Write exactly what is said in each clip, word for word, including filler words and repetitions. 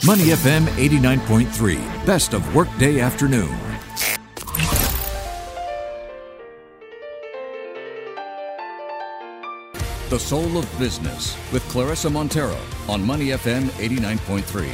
Money F M eighty-nine point three, best of workday afternoon. The Soul of Business with Clarissa Montero on Money F M eighty-nine point three.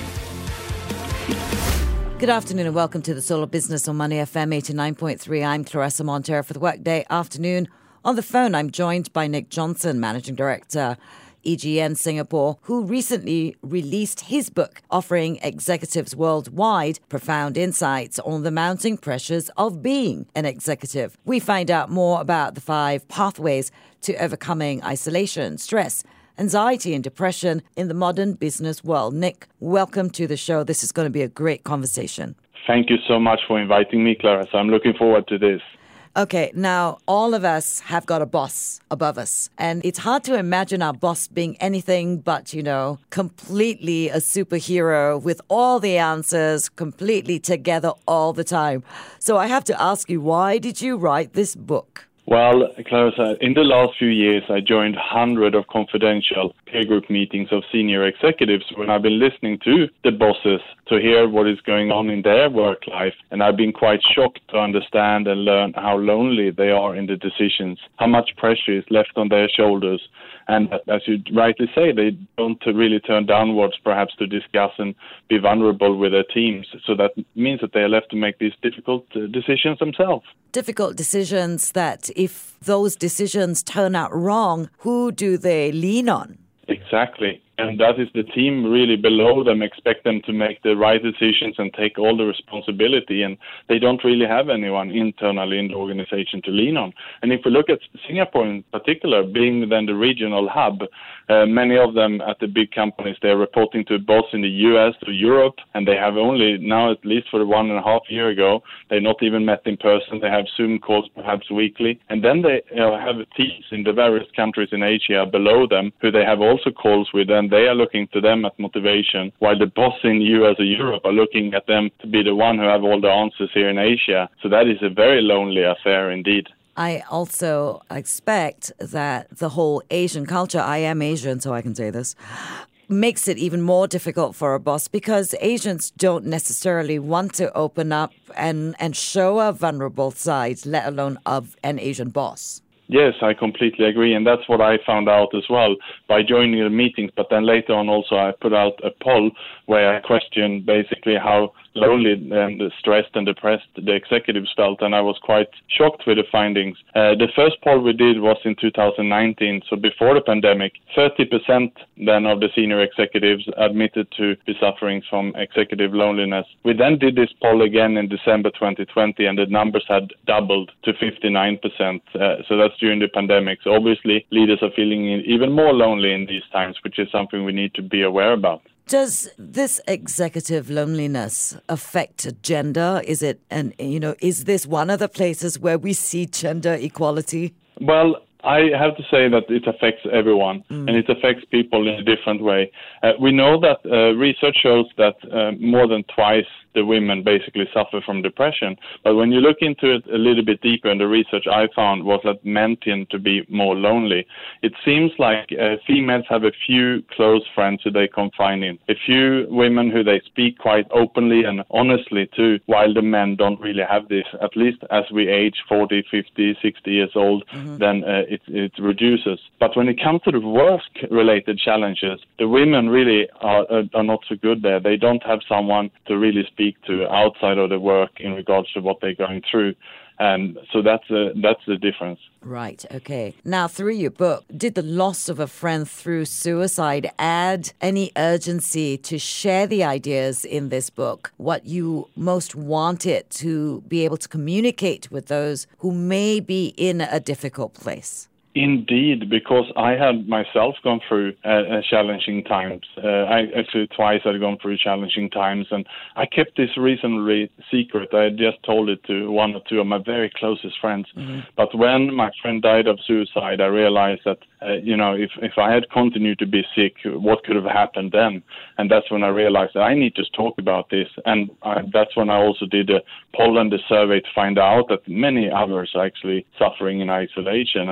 Good afternoon and welcome to The Soul of Business on Money F M eighty-nine point three. I'm Clarissa Montero for the Workday Afternoon. On the phone, I'm joined by Nick Johnson, Managing Director, E G N Singapore, who recently released his book offering executives worldwide profound insights on the mounting pressures of being an executive. We find out more about the five pathways to overcoming isolation, stress, anxiety and depression in the modern business world. Nick, welcome to the show. This is going to be a great conversation. Thank you so much for inviting me, Clarissa. I'm looking forward to this. Okay, now all of us have got a boss above us, and it's hard to imagine our boss being anything but, you know, completely a superhero with all the answers, completely together all the time. So I have to ask you, why did you write this book? Well, Clarissa, in the last few years, I joined hundreds of confidential peer group meetings of senior executives when I've been listening to the bosses to hear what is going on in their work life. And I've been quite shocked to understand and learn how lonely they are in the decisions, how much pressure is left on their shoulders. And as you rightly say, they don't really turn downwards perhaps to discuss and be vulnerable with their teams. So that means that they are left to make these difficult uh, decisions themselves. Difficult decisions that if those decisions turn out wrong, who do they lean on? Exactly. And that is the team really below them, expect them to make the right decisions and take all the responsibility. And they don't really have anyone internally in the organization to lean on. And if we look at Singapore in particular, being then the regional hub, uh, many of them at the big companies, they're reporting to a boss in the U S or Europe, and they have only now, at least for one and a half year ago, they're not even met in person. They have Zoom calls perhaps weekly. And then they uh, have teams in the various countries in Asia below them who they have also calls with, and they are looking to them at motivation, while the boss in the U S or Europe are looking at them to be the one who have all the answers here in Asia. So that is a very lonely affair indeed. I also expect that the whole Asian culture, I am Asian, so I can say this, makes it even more difficult for a boss because Asians don't necessarily want to open up and, and show a vulnerable side, let alone of an Asian boss. Yes, I completely agree. And that's what I found out as well by joining the meetings. But then later on also I put out a poll where I questioned basically how lonely and stressed and depressed the executives felt. And I was quite shocked with the findings. Uh, the first poll we did was in two thousand nineteen. So before the pandemic, thirty percent then of the senior executives admitted to be suffering from executive loneliness. We then did this poll again in December twenty twenty, and the numbers had doubled to fifty-nine percent. Uh, so that's during the pandemic. So obviously leaders are feeling even more lonely in these times, which is something we need to be aware about. Does this executive loneliness affect gender? Is it, and you know, is this one of the places where we see gender equality? Well, I have to say that it affects everyone, mm. and it affects people in a different way. Uh, we know that uh, research shows that uh, more than twice the women basically suffer from depression. But when you look into it a little bit deeper, and the research I found was that men tend to be more lonely. It seems like uh, females have a few close friends who they confide in, a few women who they speak quite openly and honestly to, while the men don't really have this. At least as we age forty, fifty, sixty years old, mm-hmm. then uh, it, it reduces. But when it comes to the work-related challenges, the women really are, uh, are not so good there. They don't have someone to really speak to outside of the work in regards to what they're going through. And so that's a, that's the difference. Right, okay. Now, through your book, did the loss of a friend through suicide add any urgency to share the ideas in this book, what you most wanted to be able to communicate with those who may be in a difficult place? Indeed, because I had myself gone through uh, uh, challenging times. Uh, I actually twice had gone through challenging times, and I kept this reasonably secret. I had just told it to one or two of my very closest friends. Mm-hmm. But when my friend died of suicide, I realized that, uh, you know, if, if I had continued to be sick, what could have happened then? And that's when I realized that I need to talk about this. And I, that's when I also did a poll and a survey to find out that many others are actually suffering in isolation. And at that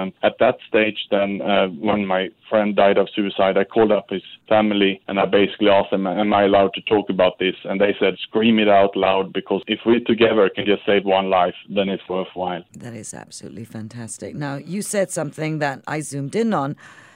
that stage, then uh, when my friend died of suicide, I called up his family and I basically asked them, am I allowed to talk about this? And they said, scream it out loud, because if we together can just save one life, then it's worthwhile. That is absolutely fantastic. Now, you said something that I zoomed in on.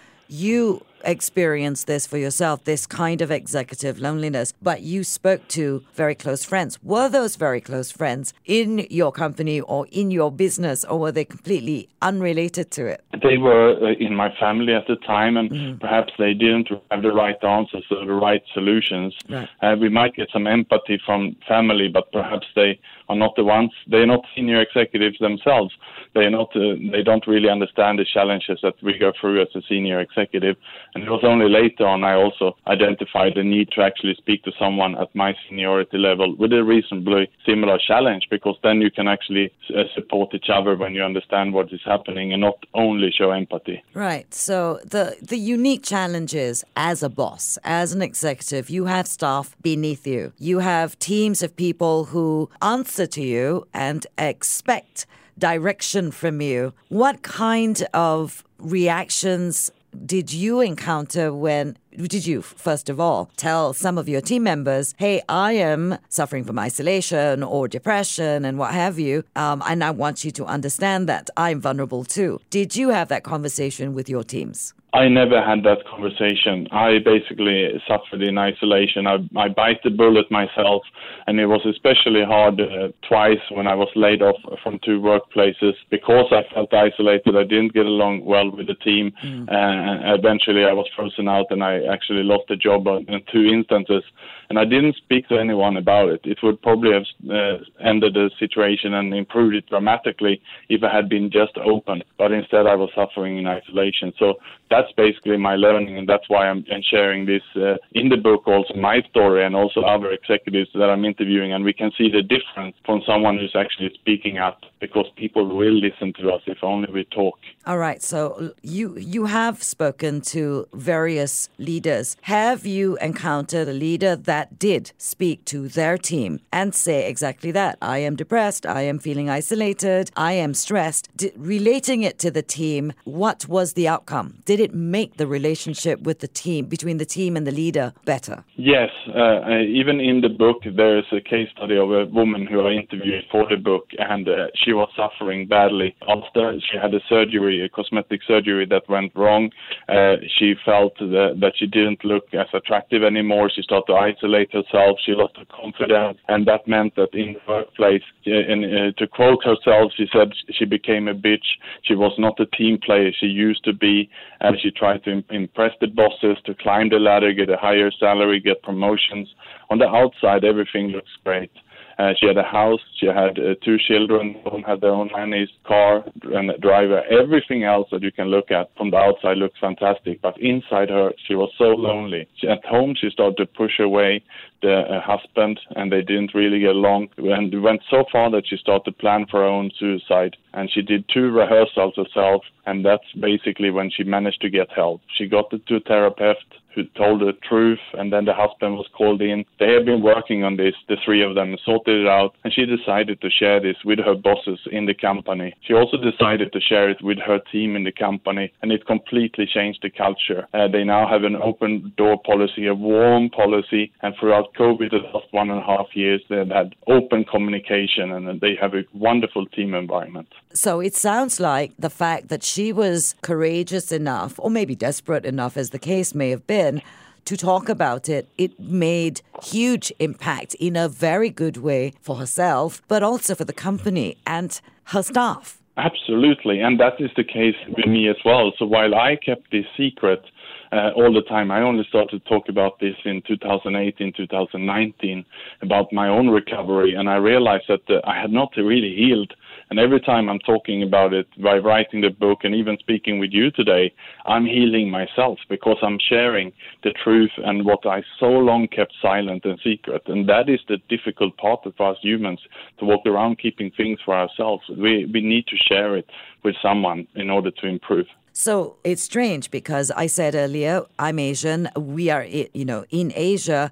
You experienced this for yourself, this kind of executive loneliness, but you spoke to very close friends. Were those very close friends in your company or in your business, or were they completely unrelated to it? They were uh, in my family at the time, and Mm-hmm. perhaps they didn't have the right answers or the right solutions. Right. Uh, we might get some empathy from family, but perhaps they are not the ones, they're not senior executives themselves. They're not, uh, they don't really understand the challenges that we go through as a senior executive. And it was only later on I also identified the need to actually speak to someone at my seniority level with a reasonably similar challenge, because then you can actually uh, support each other when you understand what is happening and not only show empathy. Right. So the, the unique challenge is, as a boss, as an executive, you have staff beneath you. You have teams of people who answer to you and expect direction from you. What kind of reactions did you encounter when, did you, first of all, tell some of your team members, hey, I am suffering from isolation or depression and what have you, um, and I want you to understand that I'm vulnerable too? Did you have that conversation with your teams? I never had that conversation. I basically suffered in isolation. I, I bite the bullet myself, and it was especially hard uh, twice when I was laid off from two workplaces because I felt isolated. I didn't get along well with the team, mm. and eventually I was frozen out, and I actually lost a job in two instances. And I didn't speak to anyone about it. It would probably have uh, ended the situation and improved it dramatically if I had been just open. But instead, I was suffering in isolation. So that's basically my learning, and that's why I'm sharing this uh, in the book, also my story, and also other executives that I'm interviewing. And we can see the difference from someone who's actually speaking up, because people will listen to us if only we talk. All right. So you you have spoken to various leaders. Have you encountered a leader that did speak to their team and say exactly that? I am depressed. I am feeling isolated. I am stressed. D- relating it to the team, what was the outcome? Did it make the relationship with the team, between the team and the leader, better? Yes. Uh, even in the book, there is a case study of a woman who I interviewed for the book, and uh, she was suffering badly after she had a surgery, a cosmetic surgery that went wrong. Uh, she felt that, that she didn't look as attractive anymore. She started to isolate herself. She lost her confidence, and that meant that in the workplace, uh, and, uh, to quote herself, she said she became a bitch. She was not a team player she used to be, and she tried to im- impress the bosses, to climb the ladder, get a higher salary, get promotions. On the outside, everything looks great. Uh, she had a house, she had uh, two children, one had their own nanny's car and a driver. Everything else that you can look at from the outside looks fantastic, but inside her, she was so lonely. She, at home, she started to push away the uh, husband, and they didn't really get along. And it went so far that she started to plan for her own suicide. And she did two rehearsals herself, and that's basically when she managed to get help. She got it to a therapist who told the truth, and then the husband was called in. They had been working on this, the three of them, sorted it out, and she decided to share this with her bosses in the company. She also decided to share it with her team in the company, and it completely changed the culture. Uh, they now have an open door policy, a warm policy, and throughout COVID, the last one and a half years, they've had open communication, and they have a wonderful team environment. So it sounds like the fact that she was courageous enough, or maybe desperate enough, as the case may have been, to talk about it, it made huge impact in a very good way for herself, but also for the company and her staff. Absolutely, and that is the case with me as well. So while I kept this secret uh, all the time, I only started to talk about this in two thousand eighteen, two thousand nineteen, about my own recovery, and I realized that uh, I had not really healed. And every time I'm talking about it, by writing the book and even speaking with you today, I'm healing myself, because I'm sharing the truth and what I so long kept silent and secret. And that is the difficult part of us humans, to walk around keeping things for ourselves. We we need to share it with someone in order to improve. So it's strange, because I said earlier, I'm Asian. We are, you know, in Asia,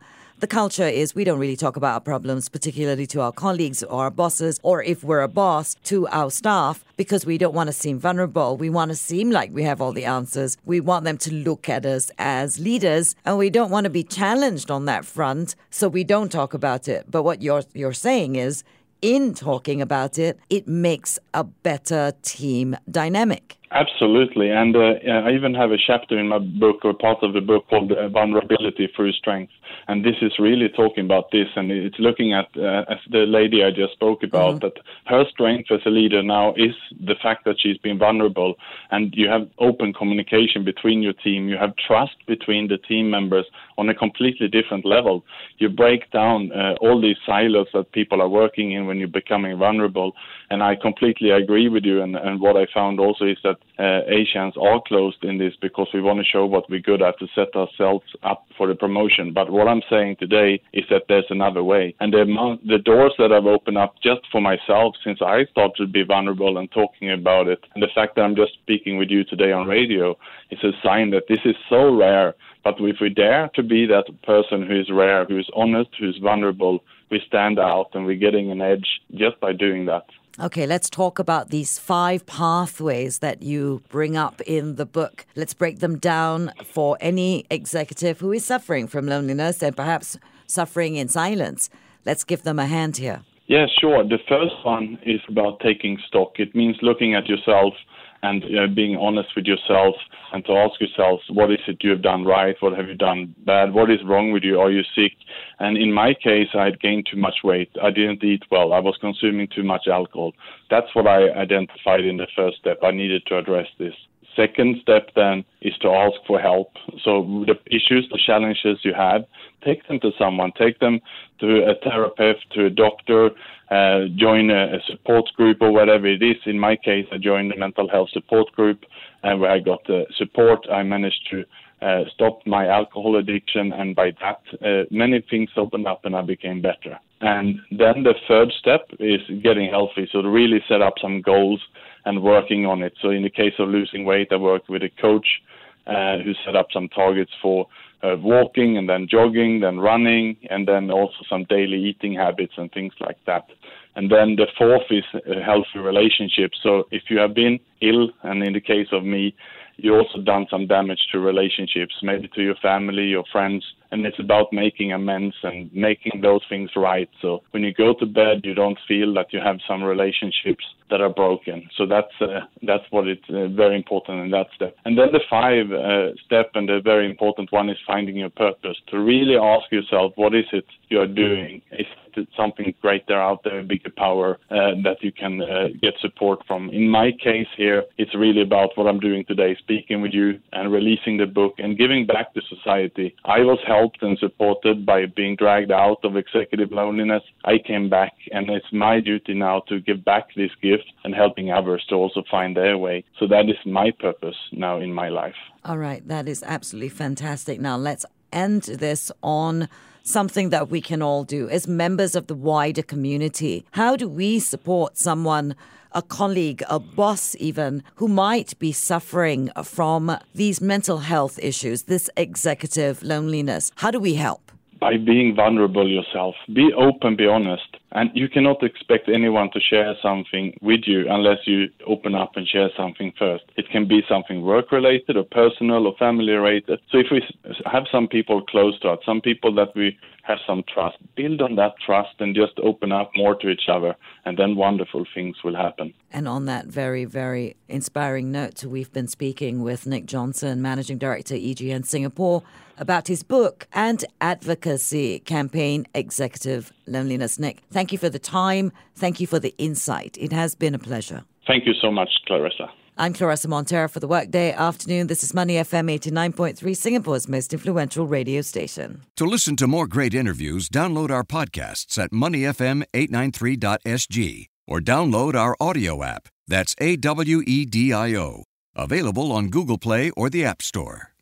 the culture is we don't really talk about our problems, particularly to our colleagues or our bosses, or if we're a boss, to our staff, because we don't want to seem vulnerable. We want to seem like we have all the answers. We want them to look at us as leaders, and we don't want to be challenged on that front, so we don't talk about it. But what you're you're saying is, in talking about it, it makes a better team dynamic. Absolutely. And uh, I even have a chapter in my book, or part of the book, called uh, Vulnerability Through Strength. And this is really talking about this. And it's looking at, uh, as the lady I just spoke about, mm-hmm. that her strength as a leader now is the fact that she's been vulnerable. And you have open communication between your team. You have trust between the team members on a completely different level. You break down uh, all these silos that people are working in when you're becoming vulnerable. And I completely agree with you. And, and what I found also is that Uh, Asians are closed in this because we want to show what we're good at to set ourselves up for the promotion. But what I'm saying today is that there's another way. And the, amount, the doors that I've opened up just for myself since I started to be vulnerable and talking about it, and the fact that I'm just speaking with you today on radio is a sign that this is so rare. But if we dare to be that person who is rare, who is honest, who is vulnerable, we stand out and we're getting an edge just by doing that. Okay, let's talk about these five pathways that you bring up in the book. Let's break them down for any executive who is suffering from loneliness and perhaps suffering in silence. Let's give them a hand here. Yeah, sure. The first one is about taking stock. It means looking at yourself and uh, being honest with yourself, and to ask yourself, what is it you have done right? What have you done bad? What is wrong with you? Are you sick? And in my case, I had gained too much weight. I didn't eat well. I was consuming too much alcohol. That's what I identified in the first step. I needed to address this. Second step then is to ask for help. So the issues, the challenges you have, take them to someone. Take them to a therapist, to a doctor, uh, join a, a support group or whatever it is. In my case, I joined the mental health support group, and where I got the support, I managed to uh, stop my alcohol addiction, and by that, uh, many things opened up and I became better. And then the third step is getting healthy, so to really set up some goals and working on it. So in the case of losing weight, I worked with a coach uh, who set up some targets for uh, walking and then jogging, then running, and then also some daily eating habits and things like that. And then the fourth is a healthy relationship. So if you have been ill, and in the case of me, you also done some damage to relationships, maybe to your family, your friends, and it's about making amends and making those things right. So when you go to bed, you don't feel that you have some relationships that are broken. So that's uh, that's what it's uh, very important in that step. And then the five uh, step and the very important one is finding your purpose. To really ask yourself, what is it you are doing? Is it something greater out there, a bigger power uh, that you can uh, get support from? In my case here, it's really about what I'm doing today, speaking with you and releasing the book and giving back to society. I was helped and supported by being dragged out of executive loneliness. I came back, and it's my duty now to give back this gift and helping others to also find their way. So that is my purpose now in my life. All right, that is absolutely fantastic. Now let's end this on something that we can all do as members of the wider community. How do we support someone, a colleague, a boss even, who might be suffering from these mental health issues, this executive loneliness? How do we help? By being vulnerable yourself. Be open, be honest. And you cannot expect anyone to share something with you unless you open up and share something first. It can be something work-related or personal or family-related. So if we have some people close to us, some people that we have some trust, build on that trust and just open up more to each other, and then wonderful things will happen. And on that very, very inspiring note, we've been speaking with Nick Johnson, Managing Director, E G N Singapore, about his book and advocacy campaign, Executive Loneliness. Nick, thank you for the time. Thank you for the insight. It has been a pleasure. Thank you so much, Clarissa. I'm Clarissa Montero for the Workday Afternoon. This is Money F M eighty-nine point three, Singapore's most influential radio station. To listen to more great interviews, download our podcasts at money f m eight nine three dot s g or download our audio app. That's A W E D I O. Available on Google Play or the App Store.